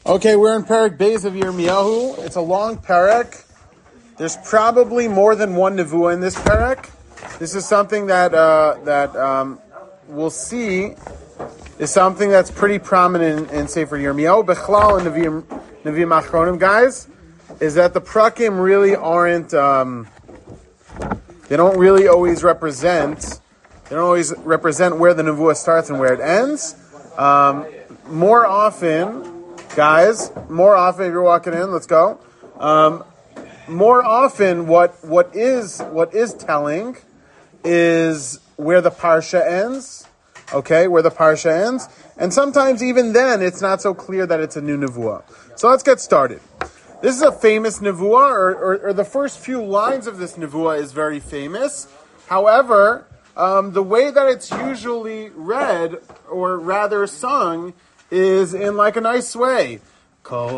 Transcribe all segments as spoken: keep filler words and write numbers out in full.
Okay, we're in Perek Beis of Yirmiyahu. It's a long Perek. There's probably more than one Nevuah in this Perek. This is something that uh, that um, we'll see is something that's pretty prominent in, in Sefer Yirmiyahu. Bechlal and Nevi'im, Nevi'im Achronim, guys, is that the Prakim really aren't, um, they don't really always represent, they don't always represent where the Nevuah starts and where it ends. Um, more often, guys, more often, if you're walking in, let's go. Um, more often, what what is what is telling is where the parsha ends. Okay, where the parsha ends, and sometimes even then, it's not so clear that it's a new nevuah. So let's get started. This is a famous nevuah, or, or, or the first few lines of this nevuah is very famous. However, um, the way that it's usually read, or rather sung, is in like a nice way. Ko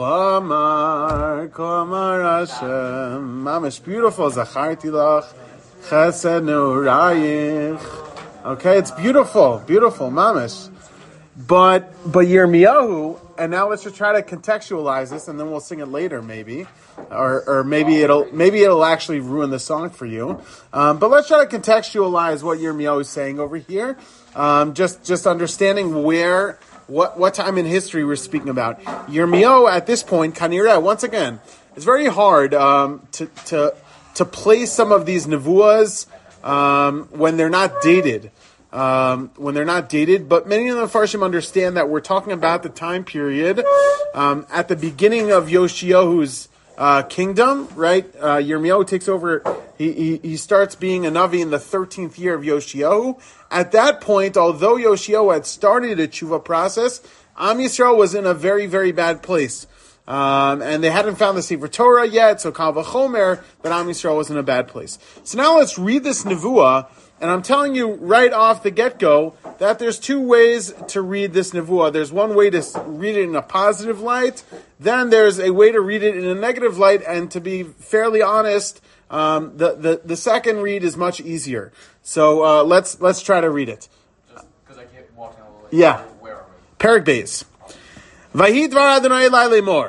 amar, ko amar Hashem, mamish beautiful, zacharti lach, chesed neurayich. Okay, it's beautiful, beautiful, mamish. But, but Yirmiyahu, and now let's just try to contextualize this, and then we'll sing it later, maybe, or or maybe it'll maybe it'll actually ruin the song for you. Um, but let's try to contextualize what Yirmiyahu is saying over here. Um, just just understanding where. What what time in history we're speaking about. Yirmiyahu at this point, Kanireh, once again, it's very hard um, to to to place some of these nevuahs um, when they're not dated. Um, when they're not dated, but many of the Farshim understand that we're talking about the time period um, at the beginning of Yoshiyahu's uh, kingdom, right? Uh, Yirmiyahu takes over, he, he, he starts being a Navi in the thirteenth year of Yoshiyahu. At that point, although Yoshiyahu had started a tshuva process, Am Yisrael was in a very, very bad place. Um, and they hadn't found the Sefer Torah yet, so Kal V'chomer, that Am Yisrael was in a bad place. So now let's read this nevuah, and I'm telling you right off the get-go that there's two ways to read this nevuah. There's one way to read it in a positive light, then there's a way to read it in a negative light, and to be fairly honest, um, the, the, the second read is much easier. So uh, let's let's try to read it. Just because I can't walk down the lane. Yeah. Where are Perek Beis. Vahi dvar Adonai elai lemor.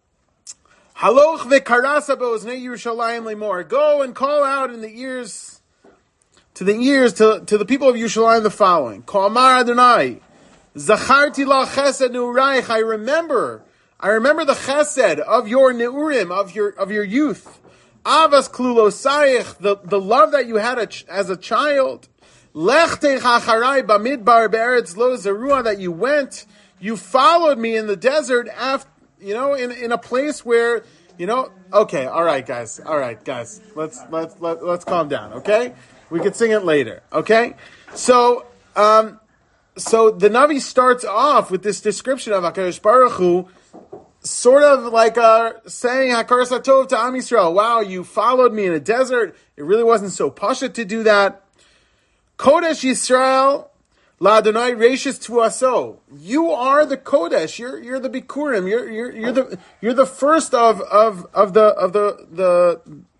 Haloch vekarasa beoznei Yerushalayim lemor. Go and call out in the ears, to the ears, to, to the people of Yerushalayim the following. Ko amar Adonai, zacharti la chesed neurayich. I remember, I remember the chesed of your neurim, of your of your youth. Avas klulosayich, the the love that you had as a child. Lechtech acharai bamidbar be'eretz lo zerua, that you went, you followed me in the desert, after, you know, in in a place where, you know. Okay, all right, guys, all right, guys, let's let's let, let's calm down, okay? We can sing it later, okay? So, um, so the Navi starts off with this description of HaKadosh Baruch Hu, sort of like uh, saying Hakaras HaTov to Am Yisrael. Wow, you followed me in a desert. It really wasn't so pasha to do that. Kodesh Yisrael LaAdonai Reishis Tuaso. You are the Kodesh. You're you're the Bikurim. You're you're you're the you're the first of of of the of the the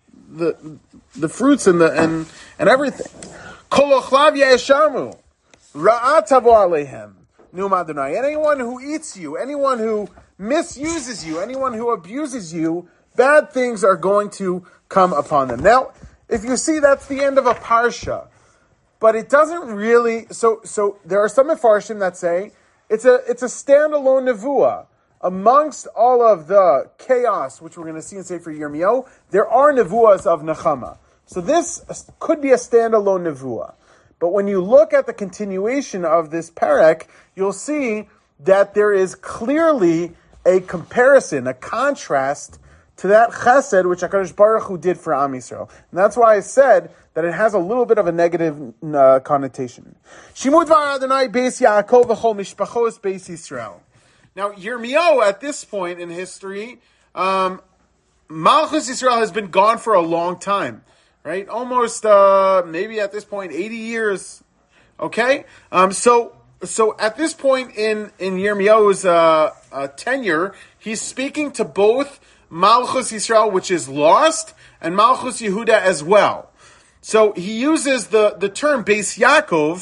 the the fruits and the and and everything. Kol ochlav yeshamu ra'at tavo alehem Num Adonai. Anyone who eats you, anyone who misuses you, anyone who abuses you, bad things are going to come upon them. Now, if you see, that's the end of a parsha. But it doesn't really, so so there are some Mefarshim that say it's a it's a standalone nevuah. Amongst all of the chaos, which we're going to see in Sefer Yirmiyahu, there are nevuahs of Nechama. So this could be a standalone nevuah. But when you look at the continuation of this Perek, you'll see that there is clearly a comparison, a contrast to that chesed which HaKadosh Baruch Hu did for Am Yisrael. And that's why I said that it has a little bit of a negative uh, connotation. Shimud var Adonai beis Yaakov v'chol mishpachos beis Yisrael. Now, Yirmiyahu, at this point in history, um, Malchus Yisrael has been gone for a long time, right? Almost, uh, maybe at this point, eighty years. Okay? Um, so, so at this point in, in Yirmiyahu's uh, uh, tenure, he's speaking to both Malchus Yisrael, which is lost, and Malchus Yehuda as well. So he uses the, the term Beis Yaakov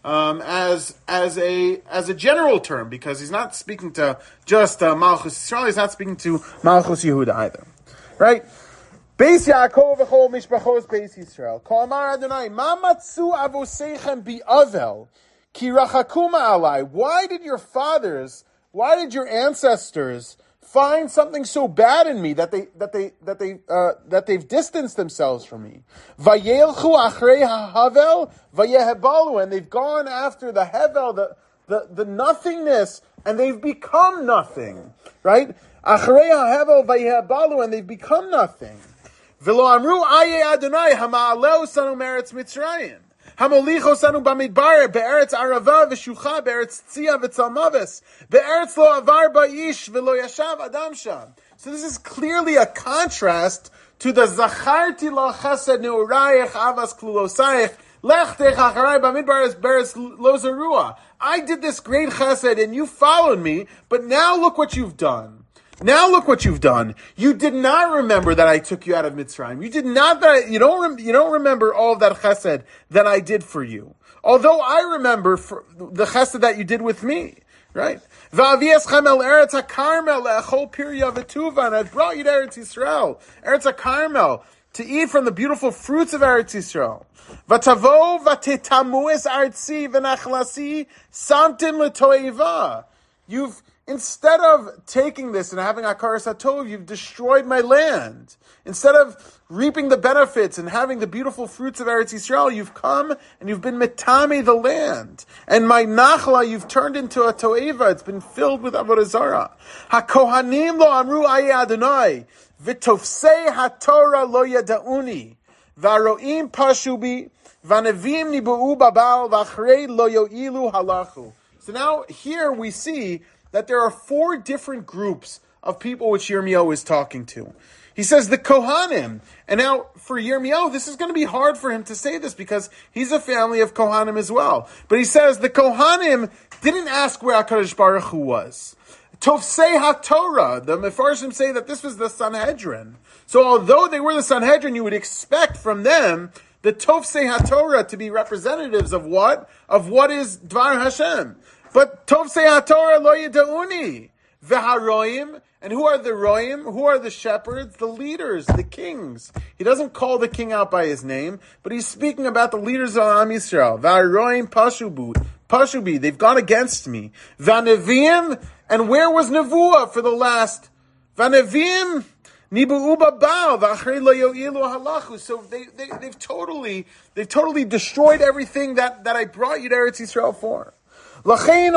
um, as as a as a general term, because he's not speaking to just uh, Malchus Yisrael. He's not speaking to Malchus Yehuda either, right? Beis Yaakov v'chol mishpachos Beis Yisrael. Kol amar Adonai, ma matzu avoseichem bi'avel, ki rachakuma alai. Why did your fathers, why did your ancestors find something so bad in me that they that they that they uh, that they've distanced themselves from me? Vayelchu achrei hahavel vayehebalu, and they've gone after the hevel, the the the nothingness, and they've become nothing. Right? Achrei hahevel vayehebalu, and they've become nothing. V'lo amru aye Adonai hama'aleu sanu meretz Mitzrayim. Hamolicho sanu bamidbar be'eretz arava v'shucha be'eretz tzia v'tzalmaves be'eretz lo avar ba'ish v'lo yashav adam sham. So this is clearly a contrast to the zacharti lo chesed neurayich avas klulosayich lechtech acharai bamidbar be'eretz lo zerua. I did this great chesed and you followed me, but now look what you've done. Now look what you've done. You did not remember that I took you out of Mitzrayim. You did not that I, you don't rem, you don't remember all of that chesed that I did for you. Although I remember for the chesed that you did with me, right? Va'avieschem el Eretz HaKarmel le'achol pirya v'tuva, and I brought you to Eretz Yisrael, Eretz HaKarmel, to eat from the beautiful fruits of Eretz Yisrael. V'tavo v'tetamues artzi v'nachlasi samtim l'toeva. You've Instead of taking this and having Akaras HaTov, you've destroyed my land. Instead of reaping the benefits and having the beautiful fruits of Eretz Yisrael, you've come and you've been metame the land. And my nachla you've turned into a toeva. It's been filled with avodah zarah. HaKohanim lo amru aye Adonai, v'tofsei haTorah lo yada'uni, v'aroim pashubi, v'anevim nibu'u babal, v'achrei lo yo'ilu halachu. So now here we see that there are four different groups of people which Yirmiyahu is talking to. He says the Kohanim. And now, for Yirmiyahu, this is going to be hard for him to say this because he's a family of Kohanim as well. But he says the Kohanim didn't ask where HaKadosh Baruch Hu was. Tofsei HaTorah, the Mefarshim say that this was the Sanhedrin. So although they were the Sanhedrin, you would expect from them the Tofsei HaTorah to be representatives of what? Of what is Dvar Hashem. But Tofsei HaTorah lo yeda'uni. V'haroim. And who are the roim? Who are the shepherds? The leaders, the kings. He doesn't call the king out by his name, but he's speaking about the leaders of Am Yisrael. V'haroim pashubu. Pashubi. They've gone against me. V'anevim. And where was Nevuah for the last? V'anevim. Nibu'u babal. V'achrei lo yo'ilu halachu. So they, they, they've totally, they've totally destroyed everything that, that I brought you to Eretz Yisrael for. And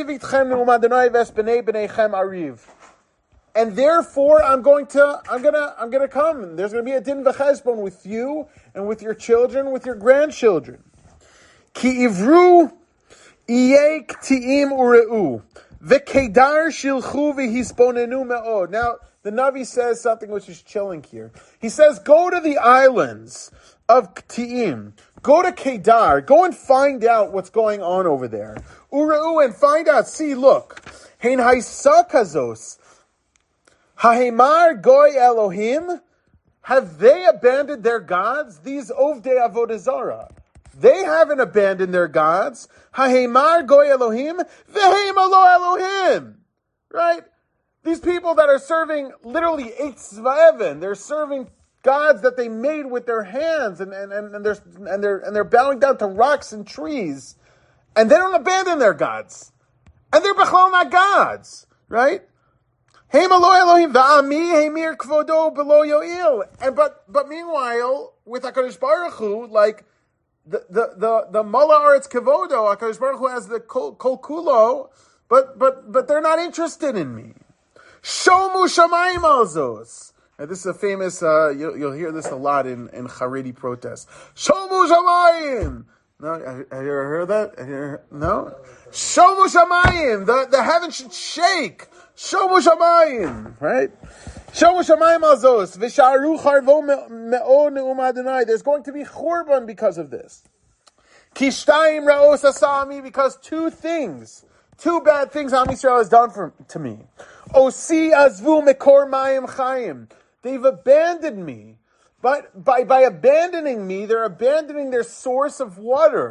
therefore, I'm going to, I'm gonna, I'm gonna come. There's going to be a din v'cheshbon with you and with your children, with your grandchildren. Ki ivru iyei k'ti'im ureu v'kedar shilchu v'hisponenu me'od. Now, the Navi says something which is chilling here. He says, go to the islands of K'ti'im. Go to Kedar. Go and find out what's going on over there. Ureu, and find out. See, look. Hein haisa kazos. Hahemar goy Elohim. Have they abandoned their gods? These ovdei avodah zarah. They haven't abandoned their gods. Hahemar goy Elohim. Vehem alo Elohim. Right? These people that are serving literally eight zvaevin. They're serving gods that they made with their hands, and, and, and, and they're and they're and they're bowing down to rocks and trees, and they don't abandon their gods, and they're bechlal not gods, right? Hey malo Elohim va'ami heimir kvodo below yoil, and but but meanwhile with HaKadosh Baruch Hu, like the the the the Mala Aretz Kavodo, HaKadosh Baruch Hu has the kol, kol kulo, but but but they're not interested in me. Shomu shamayim alzos. Now, this is a famous, uh, you'll, you'll hear this a lot in, in Haredi protests. Shomu shamayim! No, have you ever heard that? Have you ever, no? Shomu shamayim! The, the heavens should shake! Shomu shamayim! Right? Shomu shamayim azos. V'sharu charvo me'o ne'um Adonai. There's going to be churban because of this. Kishtayim ra'os asami, because two things, two bad things Am Yisrael has done for, to me. Osi azvu mekor mayim chayim. They've abandoned me. But by, by abandoning me, they're abandoning their source of water.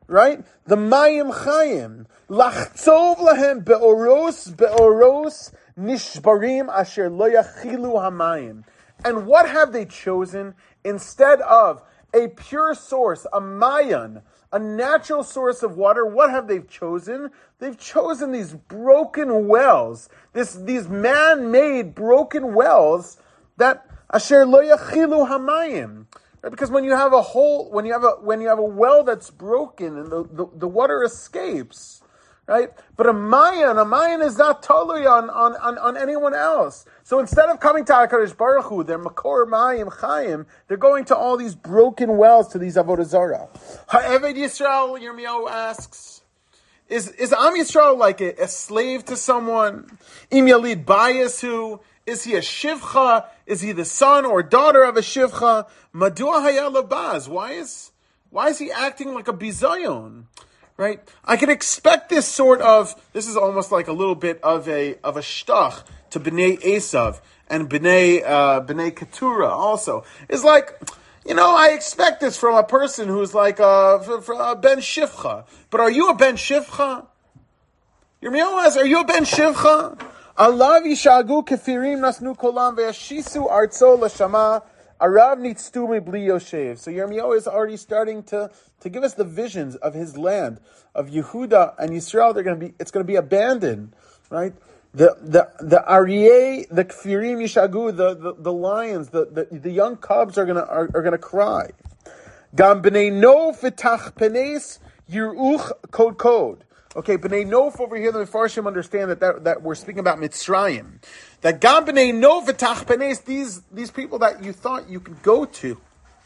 right? The mayim chayim. Lachtzov lahem be'oros, be'oros, nishbarim asher lo yachilu hamayim. And what have they chosen instead of a pure source, a mayan, a natural source of water? What have they chosen? They've chosen these broken wells, this these man-made broken wells that asher lo yachilu hamayim. Right? Because when you have a hole, when you have a when you have a well that's broken and the, the, the water escapes, right? But a mayan, a mayan is not totally on, on, on, on anyone else. So instead of coming to HaKadosh Baruch Hu, they're makor mayim chayim, they're going to all these broken wells, to these avodah zarah. Ha'eved Yisrael, Yirmiyahu asks, is is Am Yisrael like a, a slave to someone? Im yalid bayasu. Is he a shivcha? Is he the son or daughter of a shivcha? Madua haya labaz. Why is why is he acting like a bizayon? Right? I can expect this sort of. This is almost like a little bit of a of a shtach to Bnei Esav and Bnei uh, Bnei Keturah. Also, it's like, you know, I expect this from a person who's like a, a ben shivcha. But are you a ben shivcha? Yirmiyahu asks, are you a ben shivcha? Alav yishagu kefirim nasnu kolam ve'ashisu artzo l'shama arav nitztu mibli yoshev. So Yirmiyahu is already starting to, to give us the visions of his land, of Yehuda and Yisrael. They're going to be, it's going to be abandoned, right? The the the aryeh, the kefirim yishagu, the, the, the lions, the, the, the young cubs are going to are, are going to cry. Gam b'nei nof v'tach penes yiruch kod kod. Okay, B'nai Nof over here, the Mefarshim understand that, that that we're speaking about Mitzrayim. That Gam B'nai Nof v'tach Penes, these these people that you thought you could go to,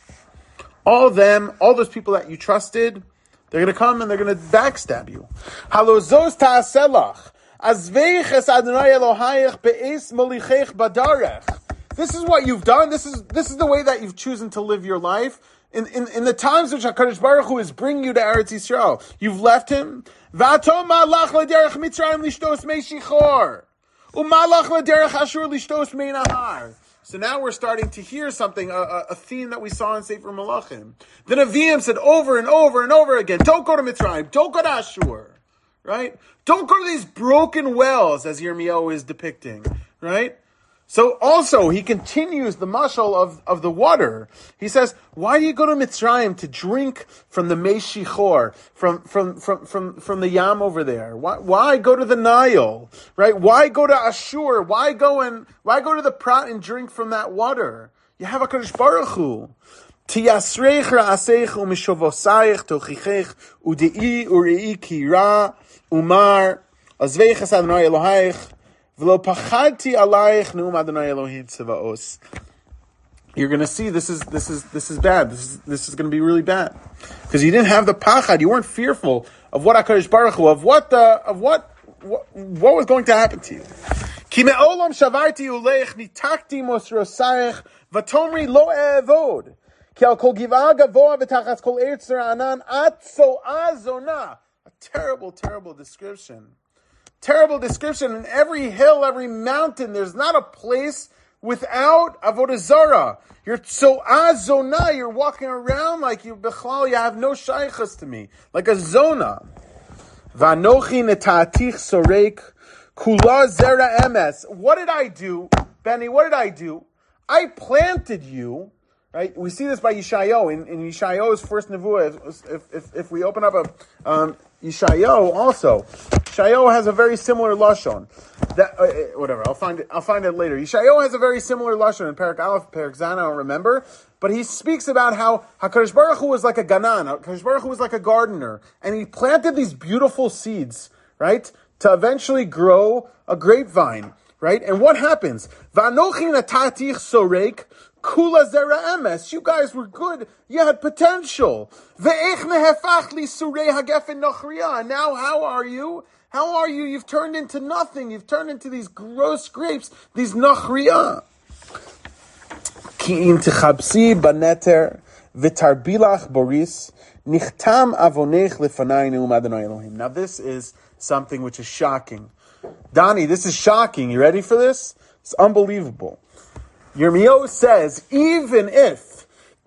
all of them, all those people that you trusted, they're going to come and they're going to backstab you. Halozos ta'aselach, azveich es Adonai Elohayich be'es molichech badarech. This is what you've done. This is this is the way that you've chosen to live your life. In, in, in the times which HaKadosh Baruch Hu is bringing you to Eretz Yisrael, you've left him. V'atom malach l'derech Mitzrayim lishtos mei shichor. U'malach l'derech Ashur lishtos mei nahar. So now we're starting to hear something, a, a, a theme that we saw in Sefer Malachim. The Nevi'im said over and over and over again, don't go to Mitzrayim, don't go to Ashur. Right? Don't go to these broken wells, as Yirmiyahu is depicting. Right? So also, he continues the mashal of, of the water. He says, why do you go to Mitzrayim to drink from the Mei Shichor, from, from, from, from, from the Yam over there? Why, why go to the Nile? Right? Why go to Ashur? Why go and, why go to the Prat and drink from that water? You have HaKadosh Baruch Hu. Tiyasreich ra'aseich u'mishovosayich tochichech u'de'i u're'i kira umar azveich es Adonai Elohayich. You're going to see this is this is this is bad. This is this is going to be really bad because you didn't have the pachad. You weren't fearful of what HaKadosh Baruch Hu, of what the of what what, what was going to happen to you. Ki me'olam shavarti uleich nitakti mosrosayich vatomri lo e'evod ki al kol givah gavoa v'tachas kol eretz ra'anan at so'ah zonah. A terrible, terrible description. Terrible description. In every hill, every mountain, there's not a place without avodah zarah. You're so azona. You're walking around like you bechlal. You have no shaychus to me, like a zona. Vanochi netatich sorek kula zera emes. What did I do, Benny? What did I do? I planted you. Right? We see this by Yeshayahu in, in Yeshayahu's first nevuah. If, if if we open up a um, Yeshayahu also, Yeshayahu has a very similar lashon. That uh, whatever, I'll find it. I'll find it later. Yeshayahu has a very similar lashon in Perek Aleph, Perek Zan. I don't remember, but he speaks about how Hakadosh Baruch Hu was like a ganan. Hakadosh Baruch Hu was like a gardener, and he planted these beautiful seeds, right, to eventually grow a grapevine, right? And what happens? Vanochi natatich sorek. Kula zera emes. You guys were good. You had potential. Ve'ech nehefach li surei hagefen nochriya. Now how are you? How are you? You've turned into nothing. You've turned into these gross grapes, these nochriya. Ki im tichabsi baneter v'tarbilach boris nichtam avonech lefanai neum Adonai Elohim. Now this is something which is shocking. Donnie, this is shocking. You ready for this? It's unbelievable. Yirmiyahu says, even if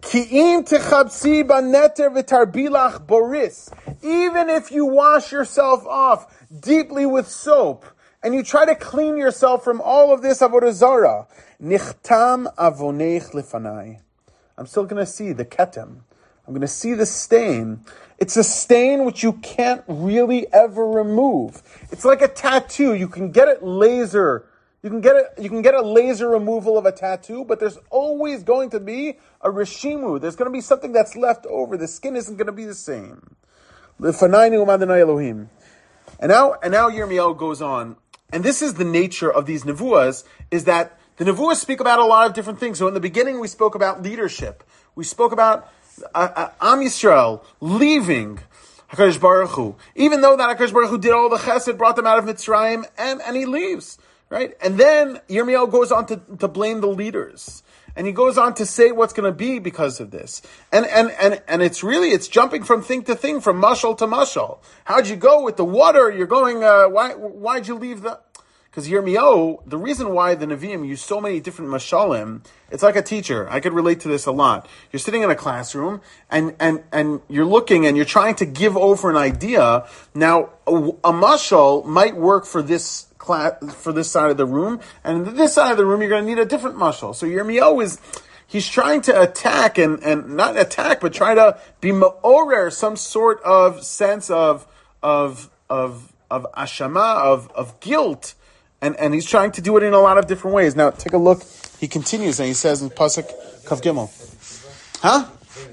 Ki'im techabsi baneter v'tarbilach boris. Even if you wash yourself off deeply with soap, and you try to clean yourself from all of this avodah zara, nichtam avonech lefanai. I'm still going to see the ketem. I'm going to see the stain. It's a stain which you can't really ever remove. It's like a tattoo. You can get it laser. You can get it. You can get a laser removal of a tattoo, but there's always going to be a reshimu. There's going to be something that's left over. The skin isn't going to be the same. Lefanayni u'madonai Elohim. And now, and now Yirmiyahu goes on, and this is the nature of these nevuahs, is that the nevuahs speak about a lot of different things. So in the beginning, we spoke about leadership. We spoke about uh, uh, Am Yisrael leaving HaKadosh Baruch Hu. Even though that HaKadosh Baruch Hu did all the chesed, brought them out of Mitzrayim, and, and he leaves, right? And then Yirmiyahu goes on to, to blame the leaders. And he goes on to say what's going to be because of this. And, and, and, and it's really, it's jumping from thing to thing, from mashal to mashal. How'd you go with the water? You're going, uh, why, why'd you leave the... Because Yirmiyahu, the reason why the Nevi'im use so many different mashalim, it's like a teacher. I could relate to this a lot. You're sitting in a classroom, and, and, and you're looking, and you're trying to give over an idea. Now, a, a mashal might work for this class, for this side of the room, and this side of the room, you're going to need a different mashal. So Yirmiyahu is, he's trying to attack, and, and not attack, but try to be ma'orer, some sort of sense of, of, of, of ashama, of, of guilt. And and he's trying to do it in a lot of different ways. Now, take a look. He continues, and he says in Pasuk Kaf Gimel. Huh?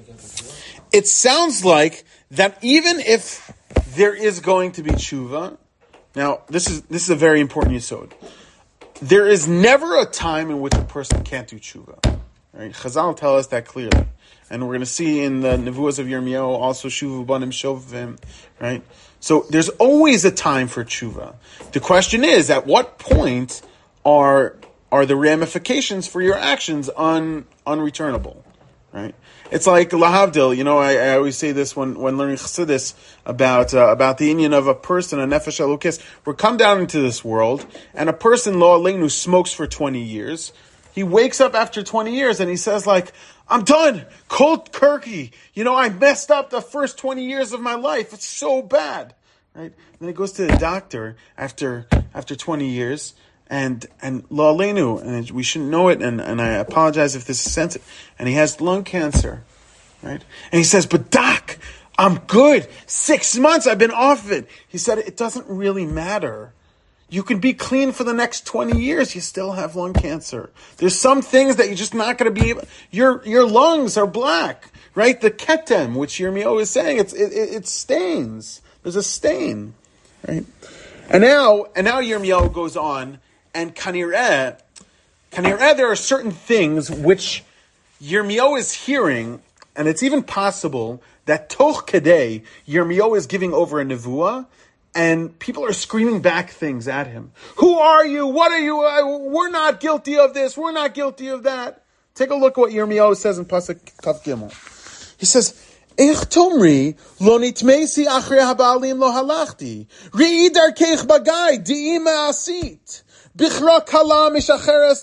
It sounds like that even if there is going to be tshuva, now, this is this is a very important yesod. There is never a time in which a person can't do tshuva. Right? Chazal tell us that clearly. And we're going to see in the Nevuahs of Yirmiyahu also Shuvu Banim Shovim, right? So there's always a time for tshuva. The question is, at what point are are the ramifications for your actions un, unreturnable, right? It's like lahavdil. You know, I, I always say this when, when learning Chassidus about uh, about the inyan of a person, a nefesh elokis. We're come down into this world, and a person lo aleinu smokes for twenty years. He wakes up after twenty years and he says, like, I'm done. Cold turkey. You know, I messed up the first twenty years of my life. It's so bad. Right? And then he goes to the doctor after after twenty years, and and lo aleinu, and we shouldn't know it, and, and I apologize if this is sensitive. And he has lung cancer. Right? And he says, but doc, I'm good. Six months I've been off it. He said, it doesn't really matter. You can be clean for the next twenty years. You still have lung cancer. There's some things that you're just not going to be able... Your your lungs are black, right? The ketem, which Yirmiyahu is saying, it's, it, it, it stains. There's a stain, right? And now, and now Yirmiyahu goes on, and kanireh, kanireh, there are certain things which Yirmiyahu is hearing, and it's even possible that toch kadei, Yirmiyahu is giving over a nevuah, and people are screaming back things at him. Who are you? What are you? Uh, we're not guilty of this. We're not guilty of that. Take a look at what Yirmiyahu says in Pasuk Kaf Gimel. He says, Eich tomri lo nitmesi achrei habaalim lo halachti. Ri'i darkeich bagai di'i me'asit. Bichra kala mishareches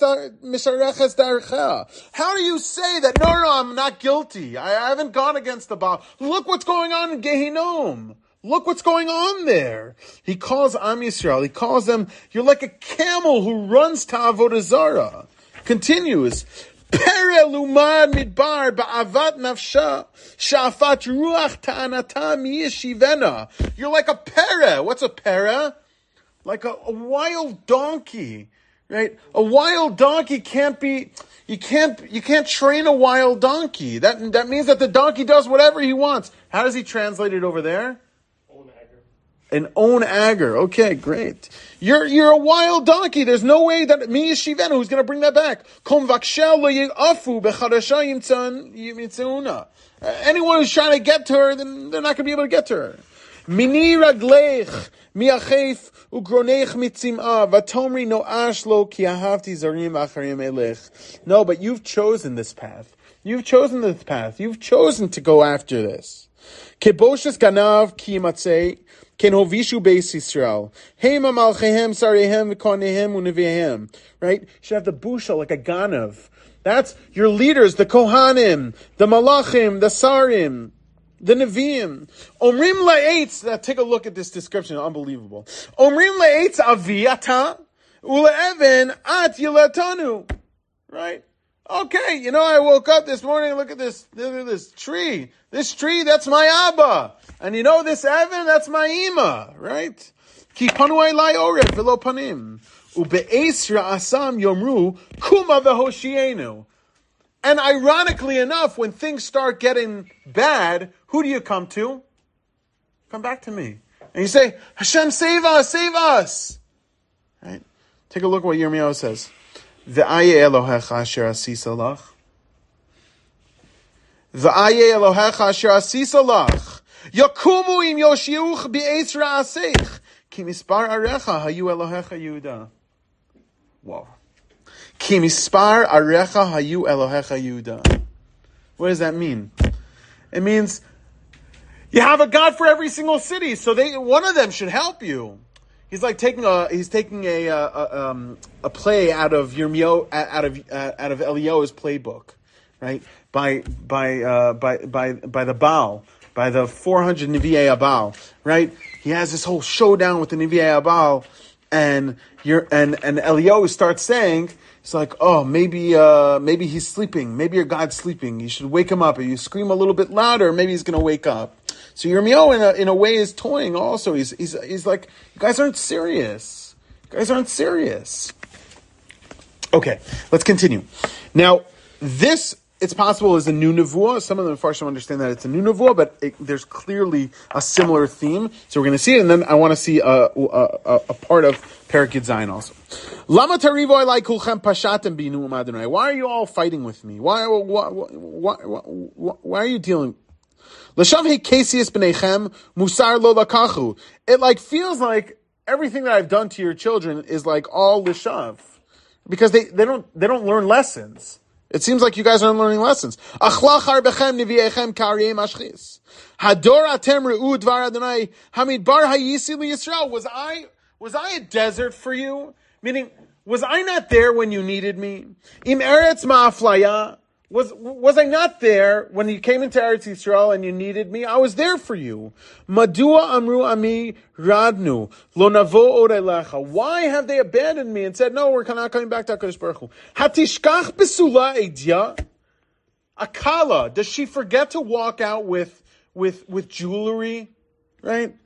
darcha. How do you say that, no, no, I'm not guilty. I haven't gone against the Baal. Look what's going on in Gehinom. Look what's going on there. He calls Am Yisrael, he calls them, you're like a camel who runs to Avodah Zarah. Continues. Pere lumad midbar ba'avat nafsha sha'afat ruach ta'anata miyeshivena. You're like a pere. What's a pere? Like a, a wild donkey, right? A wild donkey can't be, you can't, you can't train a wild donkey. That, that means that the donkey does whatever he wants. How does he translate it over there? An own agar. Okay, great. You're you're a wild donkey. There's no way that me Yeshivenu who's going to bring that back. Uh, anyone who's trying to get to her, then they're not going to be able to get to her. Mini ragleich miachef ugronech mitzimah vatomri noash lo ki ahavti zarim acharim elech. No, but you've chosen this path. You've chosen this path. You've chosen to go after this. Keboshes ganav ki matzei. Ken hovishu beis Yisrael. Hema malchehem sarehem v'konehem unevihem. Right? You should have the busha like a ganav. That's your leaders, the kohanim, the malachim, the sarim, the neviim. Omrim la'etz. Now take a look at this description. Unbelievable. Omrim la'etz aviyata ule'even at yilatanu. Right? Okay, you know, I woke up this morning and look at this, look at this tree. This tree, that's my Abba. And you know this Evan, that's my Ima, right? Ki panu elai orev v'lo panim. Ube'es ra'asam yomru kuma v'hoshienu. And ironically enough, when things start getting bad, who do you come to? Come back to me. And you say, Hashem, save us, save us. Right? Take a look at what Yirmiyahu says. V'aye Elohecha asher asisa lach. V'aye Elohecha asher asisa lach. Yakumu im yoshiuch be'etz ra'aseich. Ki mispar arecha hayu Elohecha Yehuda. Whoa. Ki mispar arecha hayu Elohecha Yehuda. What does that mean? It means you have a God for every single city, so they one of them should help you. He's like taking a he's taking a a, a, um, a play out of Yirmiyahu, out of uh, out of Eliyahu's playbook, right? By by uh, by by by the Baal, by the four hundred Nevi'ei Baal, right? He has this whole showdown with the Nevi'ei Baal, and you're and and Eliyahu starts saying, it's like, oh, maybe uh, maybe he's sleeping, maybe your God's sleeping. You should wake him up. Or you scream a little bit louder, maybe he's going to wake up. So Yirmiyahu, in a, in a way, is toying also. He's, he's, he's like, you guys aren't serious. You guys aren't serious. Okay, let's continue. Now, this, it's possible, is a new nevuah. Some of the Mefarshim understand that it's a new nevuah, but it, there's clearly a similar theme. So we're going to see it, and then I want to see a, a, a, a part of Perek Yud Zayin also. Lama tarivo elai kulchem pashatem binu Adonai. Why are you all fighting with me? Why, why, why, why, why are you dealing L'shavhe kesius b'neichem musar lo lakachu. It like feels like everything that I've done to your children is like all l'shav, because they, they don't they don't learn lessons. It seems like you guys aren't learning lessons. Achlach arbechem nevi'echem kariyei mashchis. Hador atem re'u dvar Adonai hamidbar hayisi liYisrael. Was I was I a desert for you? Meaning, was I not there when you needed me? Im eretz ma'aflaya. Was was I not there when you came into Eretz Yisrael and you needed me? I was there for you. Madua amru ami radnu lo navo od elecha. Why have they abandoned me and said, no, we're not coming back to HaKadosh Baruch Hu? Hatishkach besula edya. Akala, does she forget to walk out with with with jewelry? Right?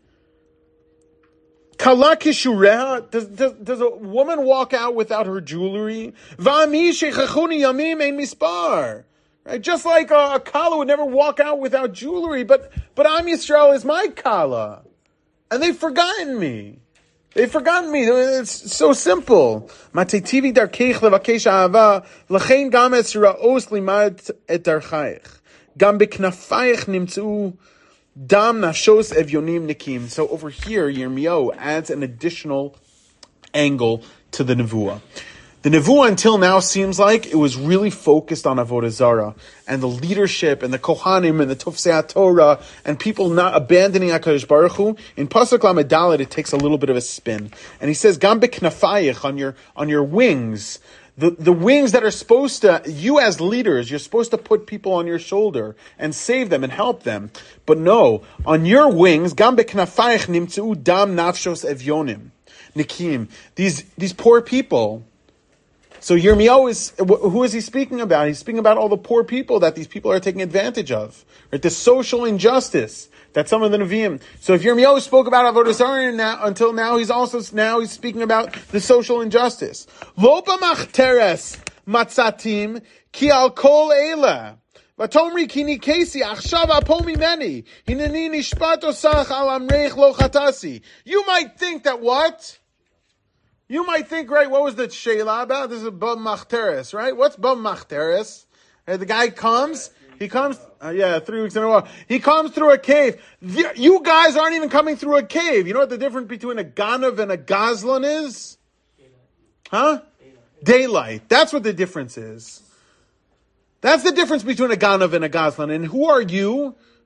Kala kishureha. Does, does, does a woman walk out without her jewelry? Va'ami sheichachuni yamim ein mispar. Right? Just like a, a kala would never walk out without jewelry, but but Am Yisrael is my kala, and they've forgotten me. They've forgotten me. It's so simple. Matetivi darkeich levakesh ahava lachein gam et raos limad et darchaich gam beknafayich nimtzu. Dam nashos evyonim nikim. So over here, Yirmiyahu adds an additional angle to the nevuah. The nevuah until now seems like it was really focused on Avodah Zarah and the leadership and the Kohanim and the Tofsei Torah and people not abandoning HaKadosh Baruch Hu. In Pasuk Lamed Dalet, it takes a little bit of a spin, and he says, "Gam beknafayich," on your on your wings. The, the wings that are supposed to, you as leaders, you're supposed to put people on your shoulder and save them and help them. But no, on your wings, gam beknafayich nimtzeu dam nafshos evyonim, nikim. These, these poor people. So Yirmiyahu is, who is he speaking about? He's speaking about all the poor people that these people are taking advantage of. Right? The social injustice that some of the Nevi'im. So if Yirmiyahu spoke about Avodah Zarah now, until now, he's also, now he's speaking about the social injustice. Lo b'machteres matzatim ki al kol eila. Vatomri kini kesi achshav apo mimeni. Hineni nishpat osach al amreich lo chatasi. You might think that what? You might think, right, what was the Sheila about? This is Bam Machteres, right? What's Bam Machteres? Right, the guy comes, he comes, uh, yeah, three weeks in a row. He comes through a cave. The, you guys aren't even coming through a cave. You know what the difference between a Ganav and a Gazlan is? Huh? Daylight. That's what the difference is. That's the difference between a Ganav and a Gazlan. And who are you?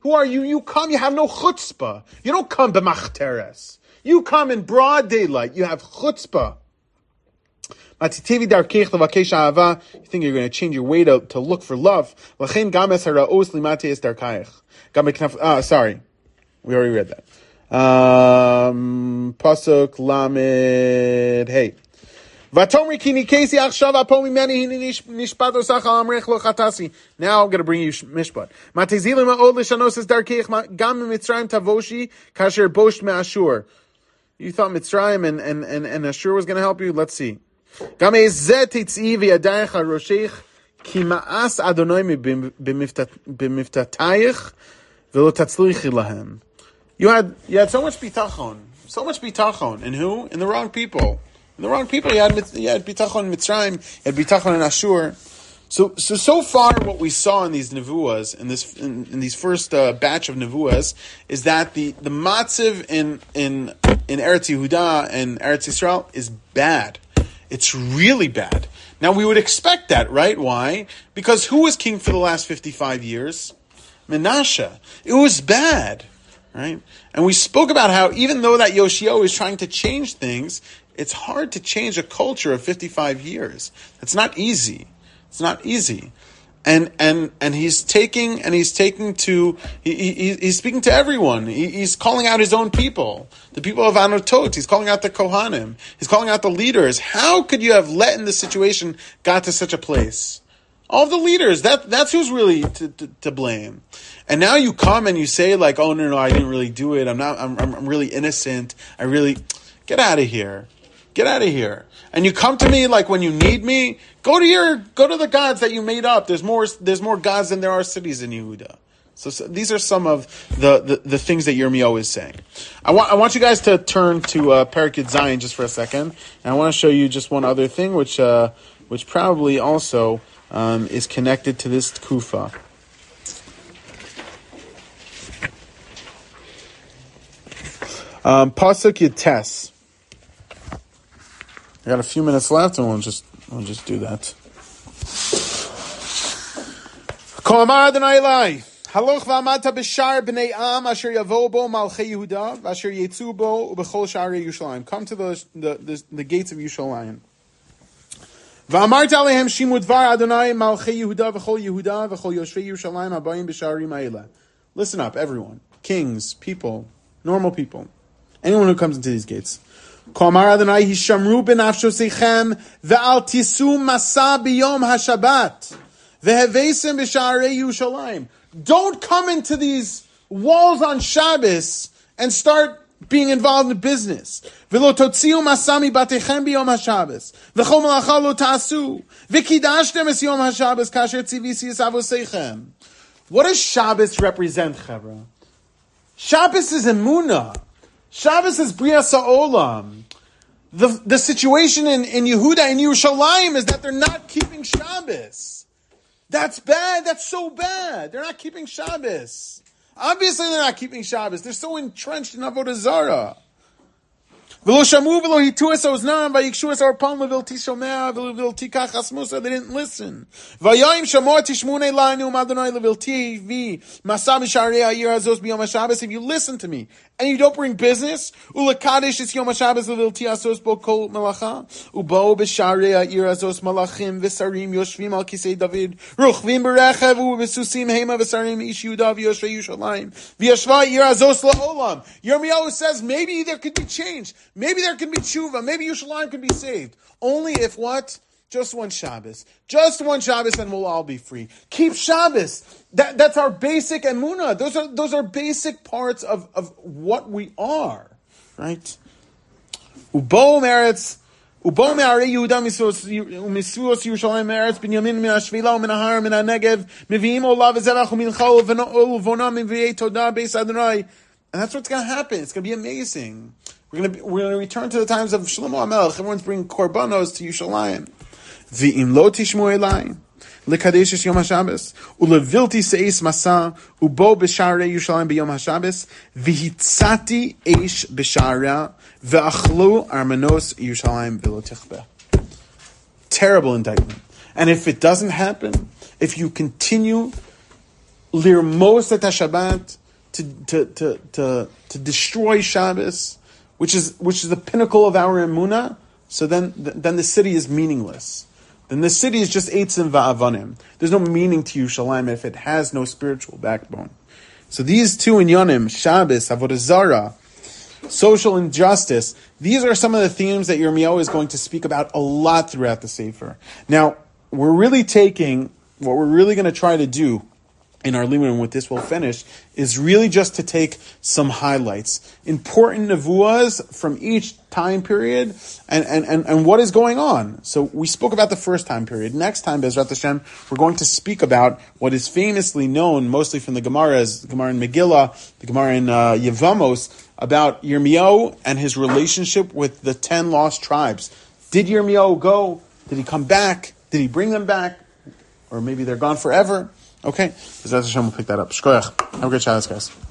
Who are you? You come, you have no chutzpah. You don't come b'machteres. You come in broad daylight. You have chutzpah. You think you're going to change your way to, to look for love. Ah, sorry. We already read that. Um, Pasuk Lamed Hey. Now I'm going to bring you mishpat. You thought Mitzrayim and, and, and, and Ashur was going to help you? Let's see. You had you had so much bitachon, so much bitachon, and who? In the wrong people. In the wrong people. You had you had bitachon in Mitzrayim, you had bitachon in Ashur. So so so far, what we saw in these nevuas, in this in, in these first uh, batch of nevuas, is that the the matziv in in in Eretz Yehuda and Eretz Yisrael is bad. It's really bad. Now we would expect that, right? Why? Because who was king for the last fifty-five years? Menashe. It was bad. Right? And we spoke about how even though that Yoshio is trying to change things, it's hard to change a culture of fifty-five years. It's not easy. It's not easy. And and and he's taking and he's taking to he, he he's speaking to everyone. He, he's calling out his own people, the people of Anotot. He's calling out the Kohanim. He's calling out the leaders. How could you have let in this situation got to such a place? All of the leaders, that that's who's really to, to, to blame. And now you come and you say like, oh no, no, I didn't really do it. I'm not, I'm, I'm really innocent. I really, get out of here. Get out of here. And you come to me like when you need me, go to your, go to the gods that you made up. There's more, there's more gods than there are cities in Yehuda. So, so these are some of the, the, the things that Yirmiyahu is saying. I want, I want you guys to turn to, uh, Perek Yud Zayin just for a second. And I want to show you just one other thing, which, uh, which probably also, Um, is connected to this tkufa. Um, Pasuk Yites. I got a few minutes left, and we'll just we'll just do that. Kol amar Adonai Elai, haloch v'amata b'shar b'nei am asher yavo bo malchei Yehuda v'asher yetzu bo u'bechol sharei Yushalayim. Come to the the the, the gates of Yushalayim. V'amart alehem shimu dvar Adonai malchei Yehuda v'chol Yehuda v'chol yoshvei Yerushalayim habayim b'sharim ha'ela. Listen up, everyone. Kings, people, normal people. Anyone who comes into these gates. K'amar Adonai hishamru b'nafshosechem ve'al tisu masa b'yom haShabbat ve'hevesim b'sharei Yerushalayim. Don't come into these walls on Shabbos and start being involved in business. V'lo totziu masami batechem b'yom haShabbos v'chol malacha lo ta'asu v'kidashtem es yom haShabbos kasher tzivisi es avosechem. What does Shabbos represent, Chevra? Shabbos is emunah. Shabbos is Brias Ha'olam. The the situation in, in Yehuda and Yerushalayim is that they're not keeping Shabbos. That's bad. That's so bad. They're not keeping Shabbos. Obviously, they're not keeping Shabbos. They're so entrenched in Avodah Zarah. They didn't listen. If you listen to me and you don't bring business, and Yirmiyahu says maybe there could be change. Maybe there can be tshuva. Maybe Yerushalayim can be saved. Only if what? Just one Shabbos. Just one Shabbos and we'll all be free. Keep Shabbos. That, that's our basic emunah. Those are, those are basic parts of, of what we are. Right? Ubo meretz, ubo me'arei Yehuda umisuos Yerushalayim meretz binyamin min hashvila umin hahar min hanegev miviim olav ezerach umincha ulvona min v'yei todah beis Adonai. And that's what's going to happen. It's going to be amazing. We're going to be, we're going to return to the times of Shlomo HaMelech. Everyone's bringing korbanos to Yerushalayim. V'im lo tishmu elai lekadesh es yom haShabbos ulevilti seis masa ubo b'sharei Yerushalayim b'yom haShabbos v'hitzati eish b'shara v'achlu armanos Yerushalayim v'lo tichbeh. Terrible indictment. And if it doesn't happen, if you continue lirmos et Shabbat, to to to to to destroy Shabbos, which is which is the pinnacle of our emunah. So then then the city is meaningless. Then the city is just eitzim va'avanim. There's no meaning to Yerushalayim if it has no spiritual backbone. So these two inyanim, Shabbos, Avodah Zarah, social injustice, these are some of the themes that Yirmiyahu is going to speak about a lot throughout the Sefer. Now, we're really taking, what we're really going to try to do in our limud, and with this we'll finish, is really just to take some highlights, important nevuahs from each time period, and, and, and, and what is going on. So we spoke about the first time period. Next time, Bezrat Hashem, we're going to speak about what is famously known, mostly from the Gemara, as the Gemara in Megillah, the Gemara in uh, Yevamos, about Yirmiyahu and his relationship with the ten lost tribes. Did Yirmiyahu go? Did he come back? Did he bring them back? Or maybe they're gone forever? Okay, Bezrat Hashem will pick that up. Shkoyach. Have a great Shabbos, guys.